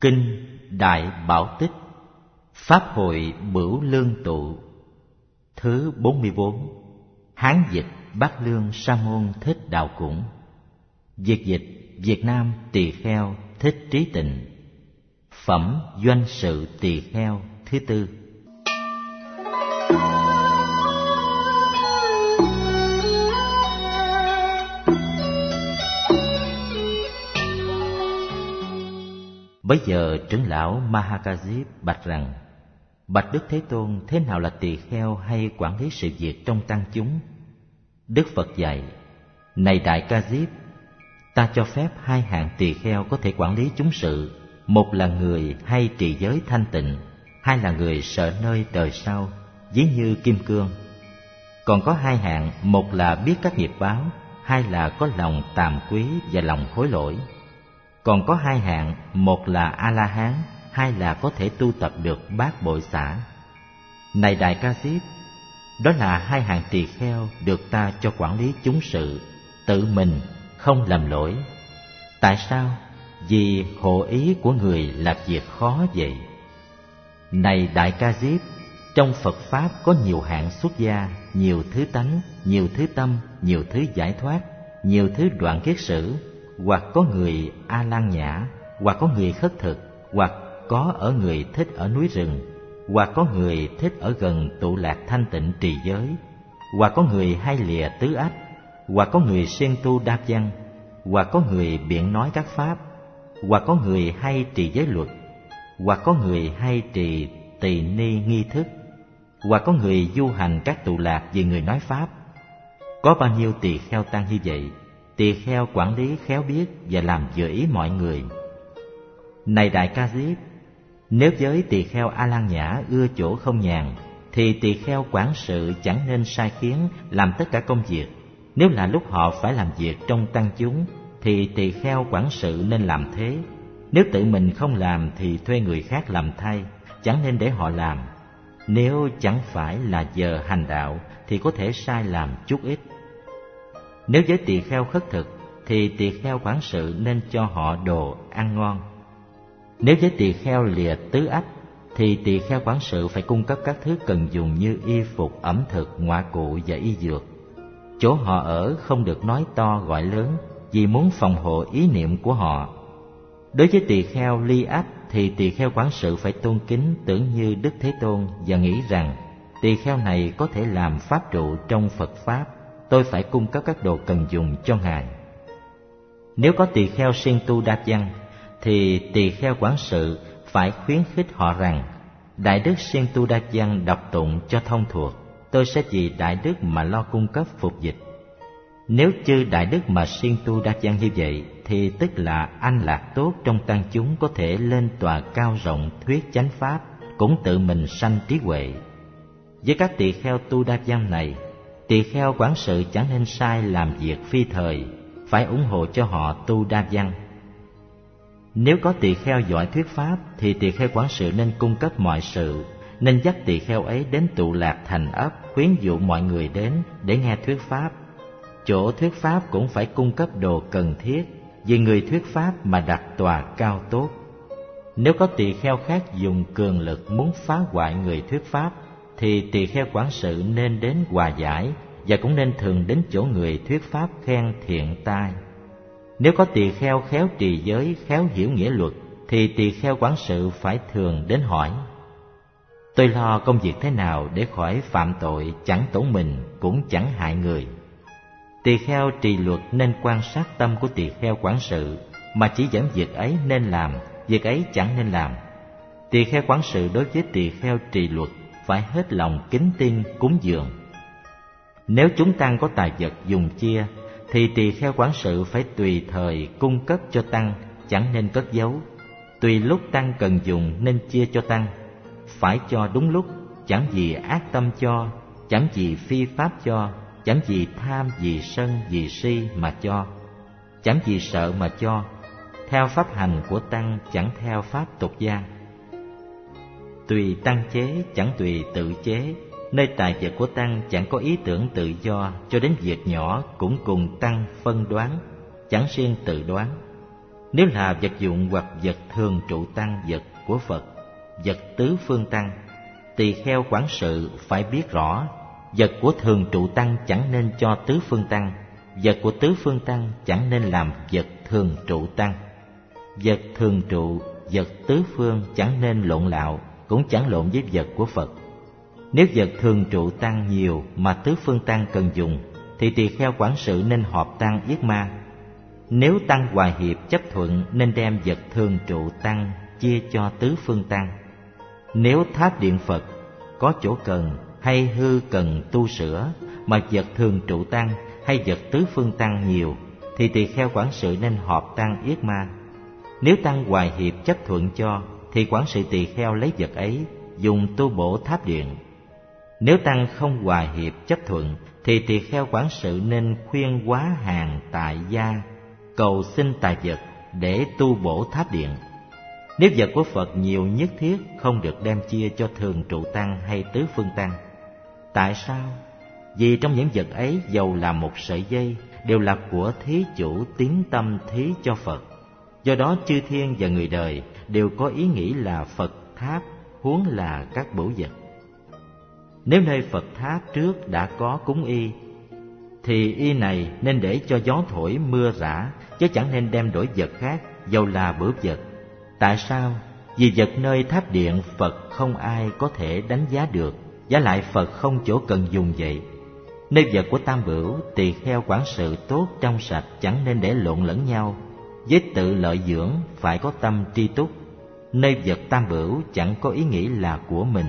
Kinh Đại Bảo Tích, Pháp hội Bửu Lương Tụ, thứ 44. Hán dịch Bát Lương Sa môn Thích Đạo Củng, Việt dịch Việt Nam Tỳ Kheo Thích Trí Tịnh. Phẩm Doanh sự Tỳ Kheo thứ tư. Bấy giờ trưởng lão Mahakajip bạch rằng: Bạch Đức Thế Tôn, thế nào là tỳ kheo hay quản lý sự việc trong tăng chúng? Đức Phật dạy: Này Đại Ca Diếp, ta cho phép hai hạng tỳ kheo có thể quản lý chúng sự. Một là người hay trì giới thanh tịnh, hai là người sợ nơi đời sau, ví như kim cương. Còn có hai hạng, một là biết các nghiệp báo, hai là có lòng tàm quý và lòng hối lỗi. Còn có hai hạng, một là A-la-hán, hai là có thể tu tập được bát bội xả. Này Đại Ca Diếp, đó là hai hạng tỳ kheo được ta cho quản lý chúng sự, tự mình không lầm lỗi. Tại sao? Vì hộ ý của người làm việc khó vậy. Này Đại Ca Diếp, trong Phật Pháp có nhiều hạng xuất gia, nhiều thứ tánh, nhiều thứ tâm, nhiều thứ giải thoát, nhiều thứ đoạn kiết sử, hoặc có người A-lan nhã, hoặc có người khất thực, hoặc có ở người thích ở núi rừng, hoặc có người thích ở gần tụ lạc thanh tịnh trì giới, hoặc có người hay lìa tứ ách, hoặc có người siêng tu đa văn, hoặc có người biện nói các pháp, hoặc có người hay trì giới luật, hoặc có người hay trì tỳ ni nghi thức, hoặc có người du hành các tụ lạc vì người nói pháp. Có bao nhiêu tỳ kheo tăng như vậy? Tỳ kheo quản lý khéo biết và làm vừa ý mọi người. Này Đại Ca Diếp, nếu với tỳ kheo A-lan nhã ưa chỗ không nhàn, thì tỳ kheo quản sự chẳng nên sai khiến làm tất cả công việc. Nếu là lúc họ phải làm việc trong tăng chúng, thì tỳ kheo quản sự nên làm thế. Nếu tự mình không làm thì thuê người khác làm thay, chẳng nên để họ làm. Nếu chẳng phải là giờ hành đạo thì có thể sai làm chút ít. Nếu với tỳ kheo khất thực thì tỳ kheo quản sự nên cho họ đồ ăn ngon. Nếu với tỳ kheo lìa tứ ách thì tỳ kheo quản sự phải cung cấp các thứ cần dùng như y phục, ẩm thực, ngoại cụ và y dược. Chỗ họ ở không được nói to gọi lớn, vì muốn phòng hộ ý niệm của họ. Đối với tỳ kheo ly ách thì tỳ kheo quản sự phải tôn kính tưởng như Đức Thế Tôn và nghĩ rằng tỳ kheo này có thể làm pháp trụ trong Phật Pháp, tôi phải cung cấp các đồ cần dùng cho ngài. Nếu có tỳ kheo siêng tu đa văn thì tỳ kheo quản sự phải khuyến khích họ rằng: Đại đức siêng tu đa văn đọc tụng cho thông thuộc, tôi sẽ vì đại đức mà lo cung cấp phục dịch. Nếu chư đại đức mà siêng tu đa văn như vậy thì tức là anh lạc tốt trong tăng chúng có thể lên tòa cao rộng thuyết chánh pháp, cũng tự mình sanh trí huệ. Với các tỳ kheo tu đa văn này, tỳ kheo quản sự chẳng nên sai làm việc phi thời, phải ủng hộ cho họ tu đa văn. Nếu có tỳ kheo giỏi thuyết pháp thì tỳ kheo quản sự nên cung cấp mọi sự, nên dắt tỳ kheo ấy đến tụ lạc thành ấp, khuyến dụ mọi người đến để nghe thuyết pháp. Chỗ thuyết pháp cũng phải cung cấp đồ cần thiết, vì người thuyết pháp mà đặt tòa cao tốt. Nếu có tỳ kheo khác dùng cường lực muốn phá hoại người thuyết pháp thì tỳ kheo quản sự nên đến hòa giải, và cũng nên thường đến chỗ người thuyết pháp khen thiện tai. Nếu có tỳ kheo khéo trì giới, khéo hiểu nghĩa luật thì tỳ kheo quản sự phải thường đến hỏi: Tôi lo công việc thế nào để khỏi phạm tội, chẳng tổn mình cũng chẳng hại người. Tỳ kheo trì luật nên quan sát tâm của tỳ kheo quản sự, mà chỉ dẫn việc ấy nên làm, việc ấy chẳng nên làm. Tỳ kheo quản sự đối với tỳ kheo trì luật phải hết lòng kính tin cúng dường. Nếu chúng tăng có tài vật dùng chia thì tỳ kheo quản sự phải tùy thời cung cấp cho tăng, chẳng nên cất giấu. Tùy lúc tăng cần dùng nên chia cho tăng, phải cho đúng lúc, chẳng vì ác tâm cho, chẳng vì phi pháp cho, chẳng vì tham, vì sân, vì si mà cho, chẳng vì sợ mà cho, theo pháp hành của tăng, chẳng theo pháp tục gia. Tùy tăng chế, chẳng tùy tự chế, nơi tài vật của tăng chẳng có ý tưởng tự do, cho đến việc nhỏ cũng cùng tăng phân đoán, chẳng riêng tự đoán. Nếu là vật dụng hoặc vật thường trụ tăng vật của Phật, vật tứ phương tăng, tỳ kheo quản sự phải biết rõ, vật của thường trụ tăng chẳng nên cho tứ phương tăng, vật của tứ phương tăng chẳng nên làm vật thường trụ tăng. Vật thường trụ, vật tứ phương chẳng nên lộn lạo, cũng chẳng lộn với vật của Phật. Nếu vật thường trụ tăng nhiều mà tứ phương tăng cần dùng, thì tỳ kheo quản sự nên họp tăng yết ma. Nếu tăng hòa hiệp chấp thuận, nên đem vật thường trụ tăng chia cho tứ phương tăng. Nếu tháp điện Phật có chỗ cần hay hư cần tu sửa, mà vật thường trụ tăng hay vật tứ phương tăng nhiều, thì tỳ kheo quản sự nên họp tăng yết ma. Nếu tăng hòa hiệp chấp thuận cho, thì quản sự tỳ kheo lấy vật ấy dùng tu bổ tháp điện. Nếu tăng không hòa hiệp chấp thuận, thì tỳ kheo quản sự nên khuyên hóa hàng tại gia, cầu xin tài vật để tu bổ tháp điện. Nếu vật của Phật nhiều nhất thiết, không được đem chia cho thường trụ tăng hay tứ phương tăng. Tại sao? Vì trong những vật ấy, dầu là một sợi dây, đều là của thí chủ tín tâm thí cho Phật. Do đó chư thiên và người đời đều có ý nghĩ là Phật tháp, huống là các bửu vật. Nếu nơi Phật tháp trước đã có cúng y, thì y này nên để cho gió thổi mưa rã, chứ chẳng nên đem đổi vật khác, dầu là bửu vật. Tại sao? Vì vật nơi tháp điện Phật không ai có thể đánh giá được, giá lại Phật không chỗ cần dùng vậy. Nơi vật của tam bửu, tỳ kheo quản sự tốt trong sạch chẳng nên để lộn lẫn nhau. Với tự lợi dưỡng phải có tâm tri túc. Nơi vật tam bửu chẳng có ý nghĩ là của mình.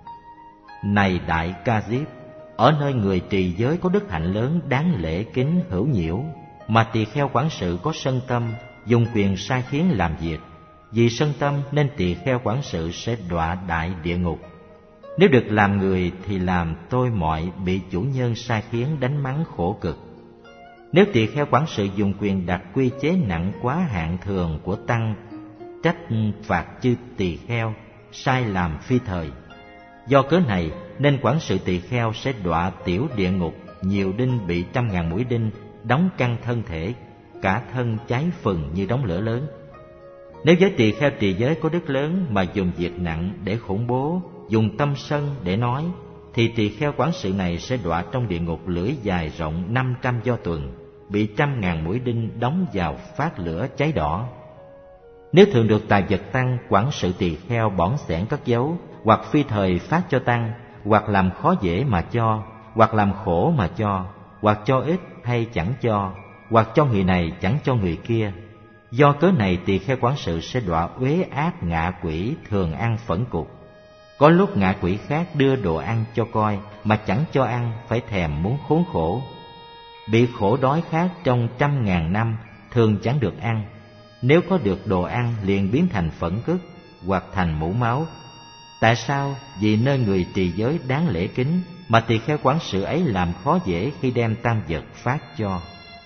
Này Đại Ca Diếp, ở nơi người trì giới có đức hạnh lớn đáng lễ kính hữu nhiễu, mà tỳ kheo quản sự có sân tâm, dùng quyền sai khiến làm việc. Vì sân tâm nên tỳ kheo quản sự sẽ đọa đại địa ngục. Nếu được làm người thì làm tôi mọi bị chủ nhân sai khiến đánh mắng khổ cực. Nếu tỳ kheo quản sự dùng quyền đặt quy chế nặng quá hạn thường của tăng, trách phạt chư tỳ kheo sai làm phi thời. Do cớ này nên quản sự tỳ kheo sẽ đọa tiểu địa ngục, nhiều đinh bị 100.000 mũi đinh đóng căng thân thể, cả thân cháy phừng như đống lửa lớn. Nếu với tỳ kheo trì giới có đức lớn mà dùng việc nặng để khủng bố, dùng tâm sân để nói, thì tỳ kheo quản sự này sẽ đọa trong địa ngục lưỡi dài rộng 500 do tuần, bị 100.000 mũi đinh đóng vào phát lửa cháy đỏ. Nếu thường được tài vật tăng, quản sự tỳ kheo bỏng xẻn cất giấu, hoặc phi thời phát cho tăng, hoặc làm khó dễ mà cho, hoặc làm khổ mà cho, hoặc cho ít hay chẳng cho, hoặc cho người này chẳng cho người kia. Do cớ này tỳ kheo quản sự sẽ đọa uế ác ngạ quỷ thường ăn phẫn cục. Có lúc ngạ quỷ khác đưa đồ ăn cho coi mà chẳng cho ăn, phải thèm muốn khốn khổ. Bị khổ đói khát trong 100.000 năm thường chẳng được ăn. Nếu có được đồ ăn liền biến thành phẫn cức hoặc thành mũ máu. Tại sao? Vì nơi người trì giới đáng lễ kính, mà tỳ kheo quản sự ấy làm khó dễ khi đem tam vật phát cho.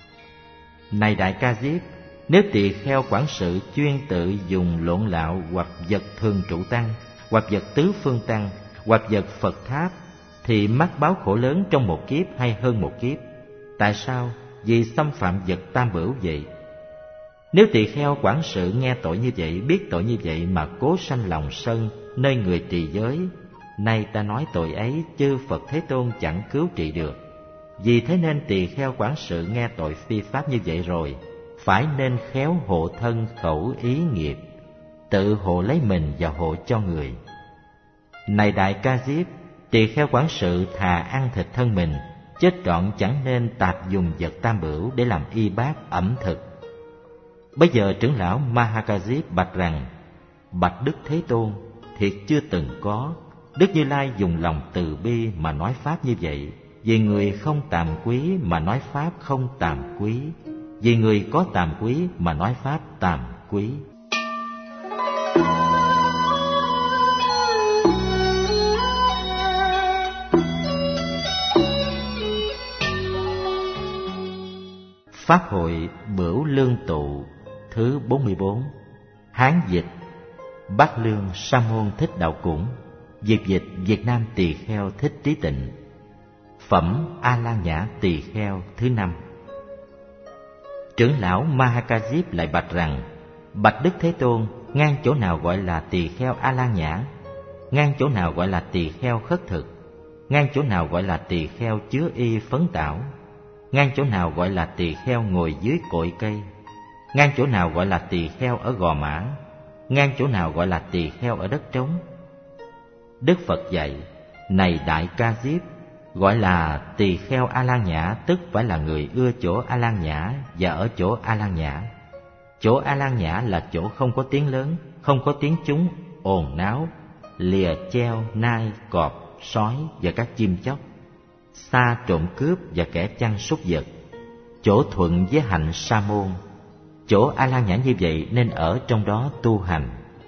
Này Đại Ca Diếp, nếu tỳ kheo quản sự chuyên tự dùng lộn lạo hoặc vật thường trụ tăng, hoặc vật tứ phương tăng, hoặc vật Phật tháp, thì mắc báo khổ lớn trong một kiếp hay hơn một kiếp. Tại sao? Vì xâm phạm vật tam bửu vậy. Nếu tỳ kheo quản sự nghe tội như vậy, biết tội như vậy mà cố sanh lòng sân nơi người trì giới, nay ta nói tội ấy chư Phật Thế Tôn chẳng cứu trị được. Vì thế nên tỳ kheo quản sự nghe tội phi pháp như vậy rồi, phải nên khéo hộ thân khẩu ý nghiệp, tự hộ lấy mình và hộ cho người. Này Đại Ca Diếp, tỳ kheo quản sự thà ăn thịt thân mình, chết trọn chẳng nên tạp dùng vật tam bửu để làm y bát ẩm thực. Bây giờ trưởng lão Mahakazip bạch rằng: Bạch Đức Thế Tôn, thiệt chưa từng có. Đức Như Lai dùng lòng từ bi mà nói pháp như vậy, vì người không tàm quý mà nói pháp không tàm quý, vì người có tàm quý mà nói pháp tàm quý. Pháp hội Bửu Lương Tụ thứ 44. Hán dịch Bát Lương Sa môn Thích Đạo Củng, Việt dịch Việt Nam Tỳ kheo Thích Trí Tịnh. Phẩm A La Nhã Tỳ kheo thứ 5. Trưởng lão Mahakazip lại bạch rằng: Bạch Đức Thế Tôn, ngang chỗ nào gọi là tỳ kheo A La Nhã? Ngang chỗ nào gọi là tỳ kheo khất thực? Ngang chỗ nào gọi là tỳ kheo chứa y phấn tảo? Ngang chỗ nào gọi là tỳ kheo ngồi dưới cội cây? Ngang chỗ nào gọi là tỳ kheo ở gò mã? Ngang chỗ nào gọi là tỳ kheo ở đất trống? Đức Phật dạy, này Đại Ca Diếp, gọi là tỳ kheo A La Nhã tức phải là người ưa chỗ A La Nhã và ở chỗ A La Nhã. Chỗ A La Nhã là chỗ không có tiếng lớn, không có tiếng chúng ồn náo, lìa treo, nai, cọp, sói và các chim chóc, xa trộm cướp và kẻ chăn súc vật. Chỗ thuận với hạnh sa môn. Chỗ A La Nhã như vậy nên ở trong đó tu hành.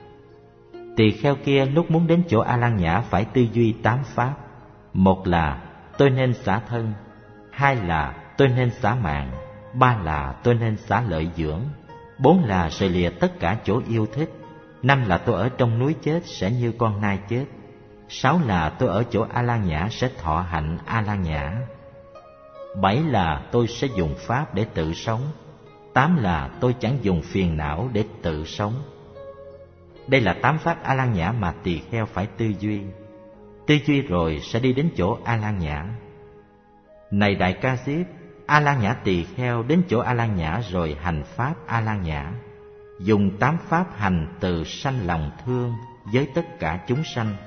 Tỳ kheo kia lúc muốn đến chỗ A La Nhã phải tư duy 8 pháp. Một là tôi nên xả thân, hai là tôi nên xả mạng, ba là tôi nên xả lợi dưỡng, bốn là rời lìa tất cả chỗ yêu thích, năm là tôi ở trong núi chết sẽ như con nai chết, sáu là tôi ở chỗ A La Nhã sẽ thọ hạnh A La Nhã, bảy là tôi sẽ dùng pháp để tự sống, tám là tôi chẳng dùng phiền não để tự sống. Đây là 8 pháp A La Nhã mà tỳ kheo phải tư duy. Tư duy rồi sẽ đi đến chỗ A La Nhã. Này Đại Ca Diếp, A La Nhã tỳ kheo đến chỗ A La Nhã rồi hành pháp A La Nhã, dùng 8 pháp hành từ sanh lòng thương với tất cả chúng sanh.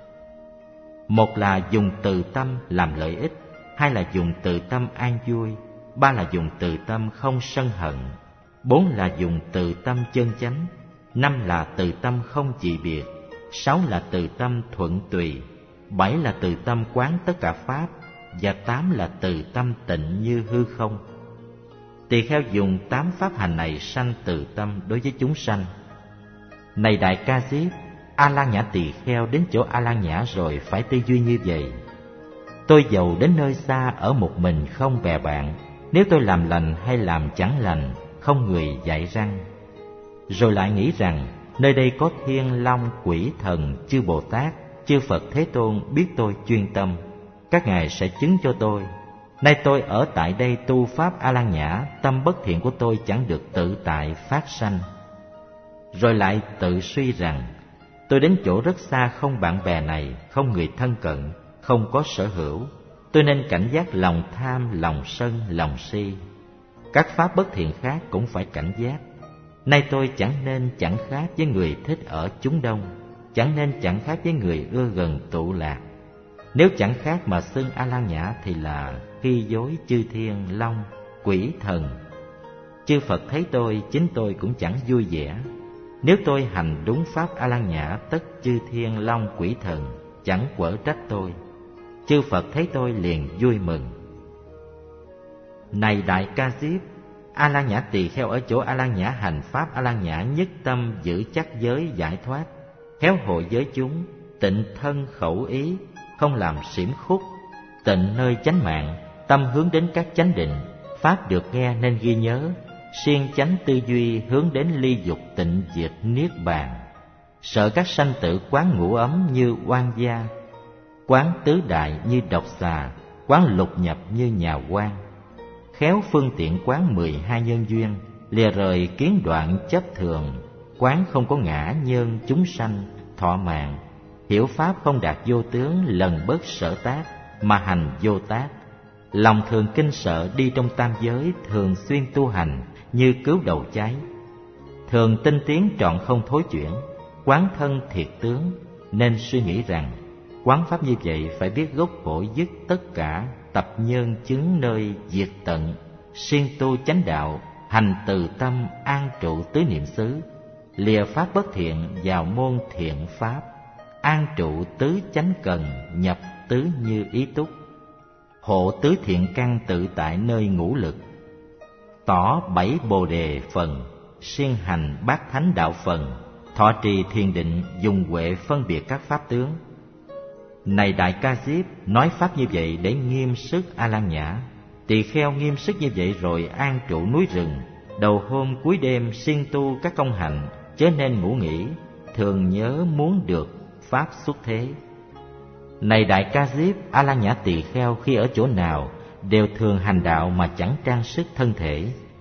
Một là dùng từ tâm làm lợi ích, hai là dùng từ tâm an vui, ba là dùng từ tâm không sân hận, bốn là dùng từ tâm chân chánh, năm là từ tâm không dị biệt, sáu là từ tâm thuận tùy, bảy là từ tâm quán tất cả pháp, và tám là từ tâm tịnh như hư không. Tỳ kheo dùng 8 pháp hành này sanh từ tâm đối với chúng sanh. Này Đại Ca Diếp, A La Nhã tỳ kheo đến chỗ A La Nhã rồi phải tư duy như vậy. Tôi dầu đến nơi xa ở một mình không bè bạn, nếu tôi làm lành hay làm chẳng lành, không người dạy răng. Rồi lại nghĩ rằng nơi đây có thiên long, quỷ thần, chư Bồ Tát, chư Phật Thế Tôn biết tôi chuyên tâm, các ngài sẽ chứng cho tôi. Nay tôi ở tại đây tu pháp A La Nhã, tâm bất thiện của tôi chẳng được tự tại phát sanh. Rồi lại tự suy rằng tôi đến chỗ rất xa không bạn bè này, không người thân cận, không có sở hữu, tôi nên cảnh giác lòng tham, lòng sân, lòng si. Các pháp bất thiện khác cũng phải cảnh giác. Nay tôi chẳng nên chẳng khác với người thích ở chúng đông, chẳng nên chẳng khác với người ưa gần tụ lạc. Nếu chẳng khác mà xưng A La Nhã thì là khi dối chư thiên long, quỷ thần. Chư Phật thấy tôi, chính tôi cũng chẳng vui vẻ. Nếu tôi hành đúng pháp A La Nhã, tất chư thiên long, quỷ thần chẳng quở trách tôi. Chư Phật thấy tôi liền vui mừng. Này Đại Ca Diếp, A La Nhã tỳ kheo ở chỗ A La Nhã hành pháp A La Nhã nhất tâm giữ chắc giới giải thoát, khéo hội giới chúng, tịnh thân khẩu ý, không làm xỉm khúc, tịnh nơi chánh mạng, tâm hướng đến các chánh định, pháp được nghe nên ghi nhớ, siêng chánh tư duy hướng đến ly dục tịnh diệt niết bàn. Sợ các sanh tử quán ngũ ấm như oan gia, quán tứ đại như độc xà, quán lục nhập như nhà quan. Khéo phương tiện quán 12 nhân duyên, lìa rời kiến đoạn chấp thường, quán không có ngã nhân chúng sanh, thọ mạng. Hiểu pháp không đạt vô tướng, lần bớt sở tác, mà hành vô tác. Lòng thường kinh sợ đi trong tam giới, thường xuyên tu hành như cứu đầu cháy. Thường tinh tiến trọn không thối chuyển, quán thân thiệt tướng, nên suy nghĩ rằng quán pháp như vậy phải biết gốc khổ dứt tất cả, tập nhân chứng nơi diệt tận, siêng tu chánh đạo, hành từ tâm an trụ tứ niệm xứ, lìa pháp bất thiện vào môn thiện pháp, an trụ tứ chánh cần, nhập tứ như ý túc, hộ tứ thiện căn tự tại nơi ngũ lực, tỏ 7 bồ đề phần, siêng hành bát thánh đạo phần, thọ trì thiền định, dùng huệ phân biệt các pháp tướng. Này Đại Ca Diếp, nói pháp như vậy để nghiêm sức A La Nhã. Tỳ kheo nghiêm sức như vậy rồi an trụ núi rừng, đầu hôm cuối đêm siêng tu các công hạnh, chớ nên ngủ nghỉ, thường nhớ muốn được pháp xuất thế. Này Đại Ca Diếp, A La Nhã tỳ kheo khi ở chỗ nào đều thường hành đạo mà chẳng trang sức thân thể,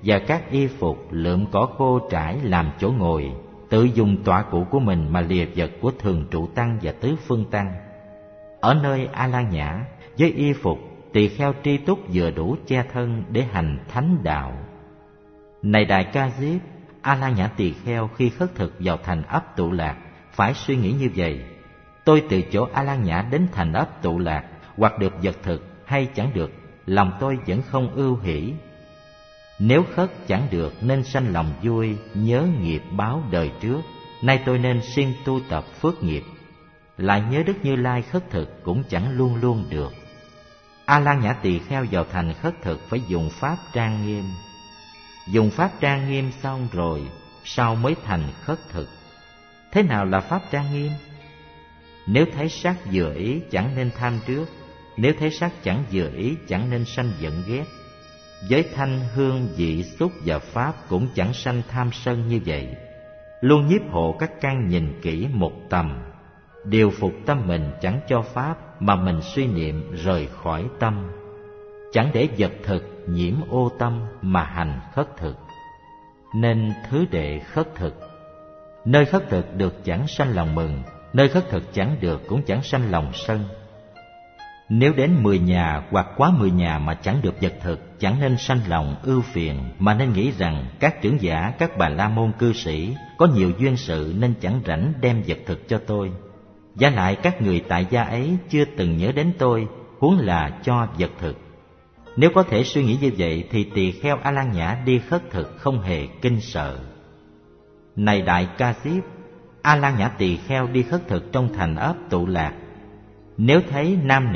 và các y phục lượm cỏ khô trải làm chỗ ngồi, tự dùng tọa cụ của mình mà lìa vật của thường trụ tăng và tứ phương tăng. Ở nơi A La Nhã, với y phục, tỳ kheo tri túc vừa đủ che thân để hành thánh đạo. Này Đại Ca Diếp, A La Nhã tỳ kheo khi khất thực vào thành ấp Tụ Lạc phải suy nghĩ như vậy: tôi từ chỗ A La Nhã đến thành ấp Tụ Lạc, hoặc được vật thực hay chẳng được, lòng tôi vẫn không ưu hỷ. Nếu khất chẳng được nên sanh lòng vui, nhớ nghiệp báo đời trước, nay tôi nên siêng tu tập phước nghiệp. Lại nhớ Đức Như Lai khất thực cũng chẳng luôn luôn được. A La Nhã tỳ kheo vào thành khất thực phải dùng pháp trang nghiêm. Dùng pháp trang nghiêm xong rồi, sau mới thành khất thực. Thế nào là pháp trang nghiêm? Nếu thấy sắc vừa ý chẳng nên tham trước, nếu thấy sắc chẳng vừa ý chẳng nên sanh giận ghét. Với thanh hương vị xúc và pháp cũng chẳng sanh tham sân như vậy. Luôn nhiếp hộ các căn nhìn kỹ một tầm, điều phục tâm mình chẳng cho pháp mà mình suy niệm rời khỏi tâm. Chẳng để vật thực nhiễm ô tâm mà hành khất thực. Nên thứ đệ khất thực. Nơi khất thực được chẳng sanh lòng mừng, nơi khất thực chẳng được cũng chẳng sanh lòng sân. Nếu đến 10 nhà hoặc quá 10 nhà mà chẳng được vật thực, chẳng nên sanh lòng ưu phiền, mà nên nghĩ rằng các trưởng giả, các bà la môn cư sĩ có nhiều duyên sự nên chẳng rảnh đem vật thực cho tôi. Và lại các người tại gia ấy chưa từng nhớ đến tôi, huống là cho vật thực. Nếu có thể suy nghĩ như vậy thì tỳ kheo A La Nhã đi khất thực không hề kinh sợ. Này Đại Ca Diếp, A La Nhã tỳ kheo đi khất thực trong thành ấp Tụ Lạc. Nếu thấy nam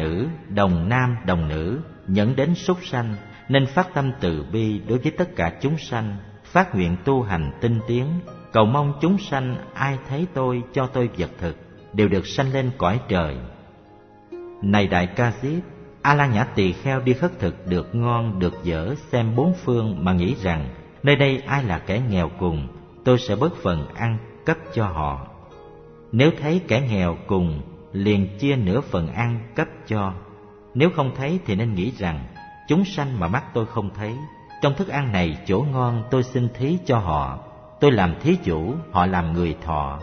nữ dẫn đến súc sanh, nên phát tâm từ bi đối với tất cả chúng sanh, phát nguyện tu hành tinh tiến, cầu mong chúng sanh ai thấy tôi cho tôi vật thực đều được sanh lên cõi trời. Này Đại Ca Diếp, A La Nhã tỳ kheo đi khất thực được ngon được dở xem bốn phương mà nghĩ rằng nơi đây ai là kẻ nghèo cùng, tôi sẽ bớt phần ăn cấp cho họ. Nếu thấy kẻ nghèo cùng, liền chia nửa phần ăn cấp cho. Nếu không thấy thì nên nghĩ rằng chúng sanh mà mắt tôi không thấy, trong thức ăn này chỗ ngon tôi xin thí cho họ, tôi làm thí chủ, họ làm người thọ.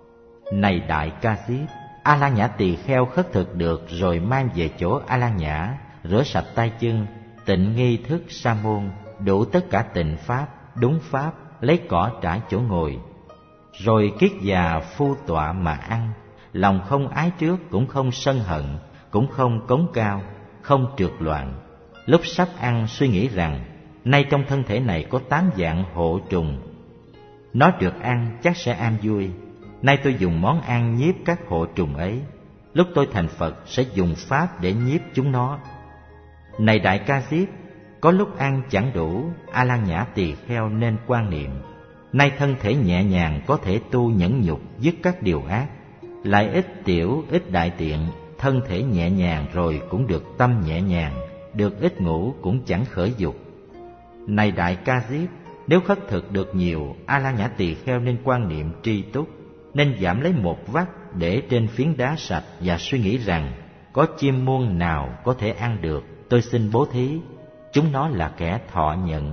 Này Đại Ca Diếp, A La Nhã tỳ kheo khất thực được rồi mang về chỗ A La Nhã, rửa sạch tay chân, tịnh nghi thức sa môn, đủ tất cả tịnh pháp, đúng pháp, lấy cỏ trải chỗ ngồi, rồi kiết già phu tọa mà ăn. Lòng không ái trước, cũng không sân hận, cũng không cống cao, không trượt loạn. Lúc sắp ăn suy nghĩ rằng nay trong thân thể này có 8 dạng hộ trùng, nó được ăn chắc sẽ an vui. Nay tôi dùng món ăn nhiếp các hộ trùng ấy, lúc tôi thành Phật sẽ dùng pháp để nhiếp chúng nó. Này Đại Ca Diếp, có lúc ăn chẳng đủ, A La Nhã tỳ kheo nên quan niệm: nay thân thể nhẹ nhàng có thể tu nhẫn nhục, dứt các điều ác. Lại ít tiểu ít đại tiện, thân thể nhẹ nhàng rồi cũng được tâm nhẹ nhàng, được ít ngủ cũng chẳng khởi dục. Này Đại Ca Diếp, nếu khất thực được nhiều, A La Nhã tỳ kheo nên quan niệm tri túc, nên giảm lấy một vắt để trên phiến đá sạch và suy nghĩ rằng có chim muôn nào có thể ăn được, tôi xin bố thí, chúng nó là kẻ thọ nhận.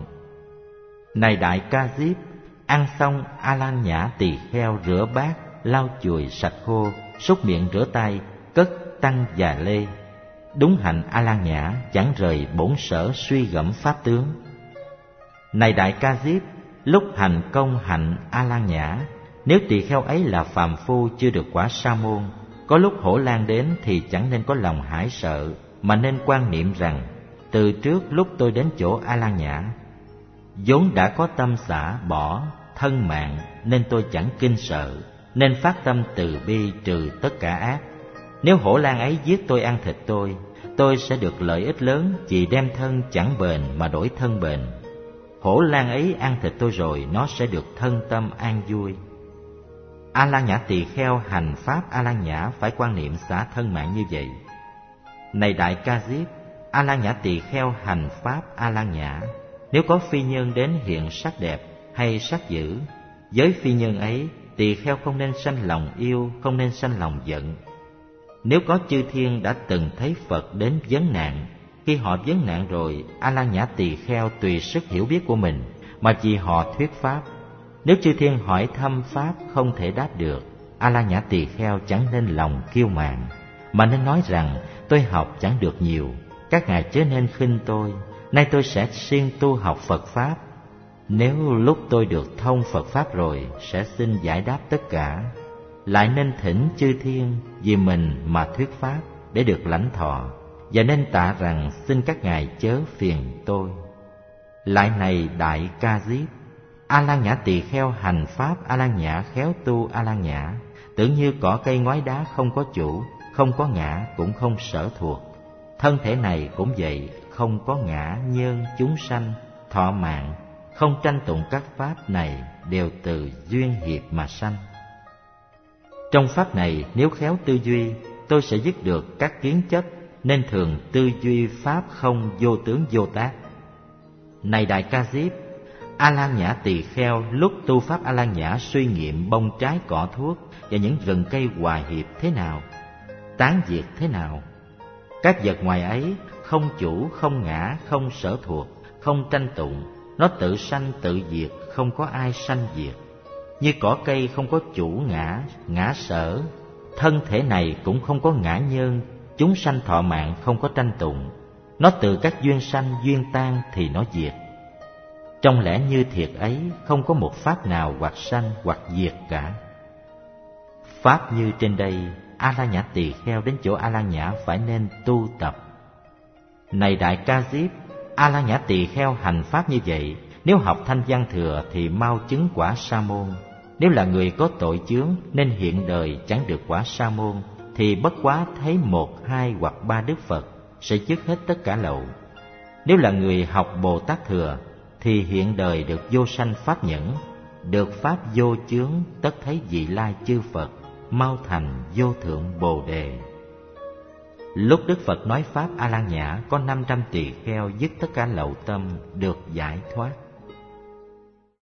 Này Đại Ca Diếp, ăn xong A La Nhã tỳ kheo rửa bát, lau chùi sạch khô, súc miệng rửa tay, cất tăng và lê. Đúng hạnh A La Nhã, chẳng rời bổn sở suy gẫm pháp tướng. Này Đại Ca Diếp, lúc hành công hạnh A La Nhã, nếu tỳ kheo ấy là phàm phu chưa được quả sa môn, có lúc hổ lang đến thì chẳng nên có lòng hãi sợ, mà nên quan niệm rằng từ trước lúc tôi đến chỗ A La Nhã, vốn đã có tâm xả bỏ thân mạng nên tôi chẳng kinh sợ, nên phát tâm từ bi trừ tất cả ác. Nếu hổ lang ấy giết tôi ăn thịt tôi sẽ được lợi ích lớn, vì đem thân chẳng bền mà đổi thân bền. Hổ lang ấy ăn thịt tôi rồi, nó sẽ được thân tâm an vui. A La Nhã tỳ kheo hành pháp A La Nhã phải quan niệm xả thân mạng như vậy. Này Đại Ca Diếp, A La Nhã tỳ kheo hành pháp A La Nhã, nếu có phi nhân đến hiện sắc đẹp hay sắc dữ, với phi nhân ấy tỳ kheo không nên sanh lòng yêu, không nên sanh lòng giận. Nếu có chư thiên đã từng thấy Phật đến vấn nạn, khi họ vấn nạn rồi, A La Nhã tỳ kheo tùy sức hiểu biết của mình mà vì họ thuyết pháp. Nếu chư thiên hỏi thăm pháp không thể đáp được, A La Nhã Tỳ Kheo chẳng nên lòng kiêu mạn, mà nên nói rằng tôi học chẳng được nhiều, các ngài chớ nên khinh tôi, nay tôi sẽ siêng tu học Phật pháp. Nếu lúc tôi được thông Phật pháp rồi, sẽ xin giải đáp tất cả. Lại nên thỉnh chư thiên vì mình mà thuyết pháp để được lãnh thọ, và nên tạ rằng xin các ngài chớ phiền tôi. Lại này Đại Ca Diếp, A La Nhã Tỳ Kheo hành pháp A La Nhã khéo tu A La Nhã, tưởng như cỏ cây ngói đá không có chủ, không có ngã cũng không sở thuộc. Thân thể này cũng vậy, không có ngã nhân chúng sanh, thọ mạng, không tranh tụng các pháp này đều từ duyên hiệp mà sanh. Trong pháp này nếu khéo tư duy, tôi sẽ dứt được các kiến chấp, nên thường tư duy pháp không vô tướng vô tác. Này Đại Ca Diếp, A La Nhã Tỳ Kheo lúc tu pháp A La Nhã suy nghiệm bông trái cỏ thuốc và những rừng cây hòa hiệp thế nào, tán diệt thế nào. Các vật ngoài ấy không chủ, không ngã, không sở thuộc, không tranh tụng, nó tự sanh tự diệt, không có ai sanh diệt. Như cỏ cây không có chủ ngã, ngã sở, thân thể này cũng không có ngã nhân, chúng sanh thọ mạng không có tranh tụng. Nó từ các duyên sanh duyên tan thì nó diệt. Trong lẽ như thiệt ấy, không có một pháp nào hoặc sanh hoặc diệt cả. Pháp như trên đây, A La Nhã Tỳ Kheo đến chỗ A La Nhã phải nên tu tập. Này Đại Ca Diếp, A La Nhã Tỳ Kheo hành pháp như vậy, nếu học thanh văn thừa thì mau chứng quả sa môn. Nếu là người có tội chướng nên hiện đời chẳng được quả sa môn, thì bất quá thấy 1, 2 hoặc 3 Đức Phật sẽ dứt hết tất cả lậu. Nếu là người học Bồ Tát thừa thì hiện đời được vô sanh pháp nhẫn, được pháp vô chướng, tất thấy vị lai chư Phật, mau thành vô thượng Bồ Đề. Lúc Đức Phật nói pháp A La Nhã, có 500 tỳ kheo dứt tất cả lậu tâm, được giải thoát.